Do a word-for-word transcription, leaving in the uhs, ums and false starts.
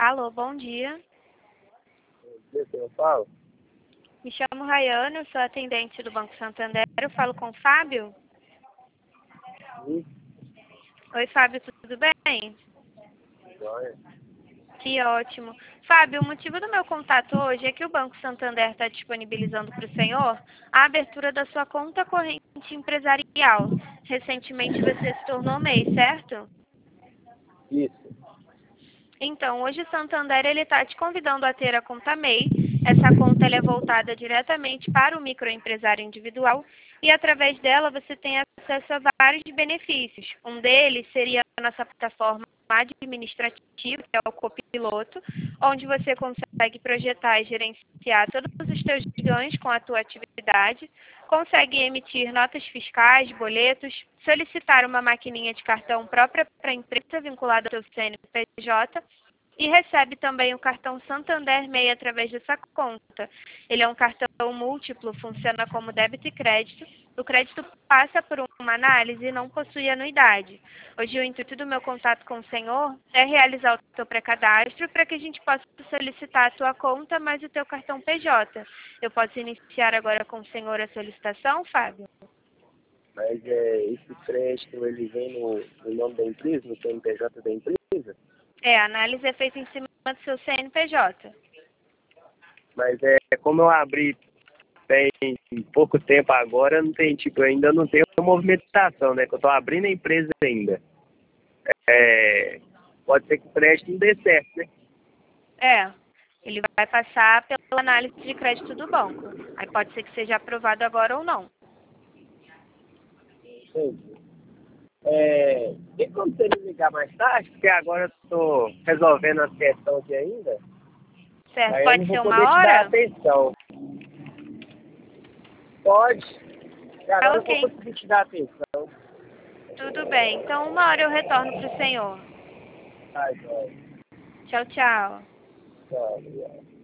Alô, bom dia. Bom dia, eu falo? Me chamo Rayane, eu sou atendente do Banco Santander. Eu falo com o Fábio? Sim. Oi, Fábio, tudo bem? Joia. Que ótimo. Fábio, o motivo do meu contato hoje é que o Banco Santander está disponibilizando para o senhor a abertura da sua conta corrente empresarial. Recentemente você se tornou M E I, certo? Isso. Então, hoje o Santander ele está te convidando a ter a conta M E I. Essa conta ela é voltada diretamente para o microempresário individual e através dela você tem acesso a vários benefícios. Um deles seria a nossa plataforma administrativa, que é o Copiloto, onde você consegue projetar e gerenciar todos os seus ganhos com a tua atividade, consegue emitir notas fiscais, boletos, solicitar uma maquininha de cartão própria para a empresa vinculada ao seu C N P J e recebe também o cartão Santander M E I através dessa conta. Ele é um cartão múltiplo, funciona como débito e crédito. O crédito passa por uma análise e não possui anuidade. Hoje o intuito do meu contato com o senhor é realizar o teu pré-cadastro para que a gente possa solicitar a tua conta mais o teu cartão P J. Eu posso iniciar agora com o senhor a solicitação, Fábio? Mas é, esse crédito, ele vem no, no nome da empresa, no C N P J da empresa? É, a análise é feita em cima do seu C N P J. Mas é, como eu abri tem pouco tempo agora, não tem, tipo, eu ainda não tenho movimentação, né? Que eu tô abrindo a empresa ainda. É, pode ser que o crédito não dê certo, né? É, ele vai passar pela análise de crédito do banco. Aí pode ser que seja aprovado agora ou não. Sim. É, tem como você me ligar mais tarde? Porque agora eu tô resolvendo as questões aqui ainda. Certo, Aí eu pode não vou ser poder uma te dar hora? atenção. Pode. E Tá agora eu vou ok, conseguir te dar atenção. tudo bem. Então uma hora eu retorno para o senhor. Tá, joia. Tchau, tchau. Tchau, obrigado.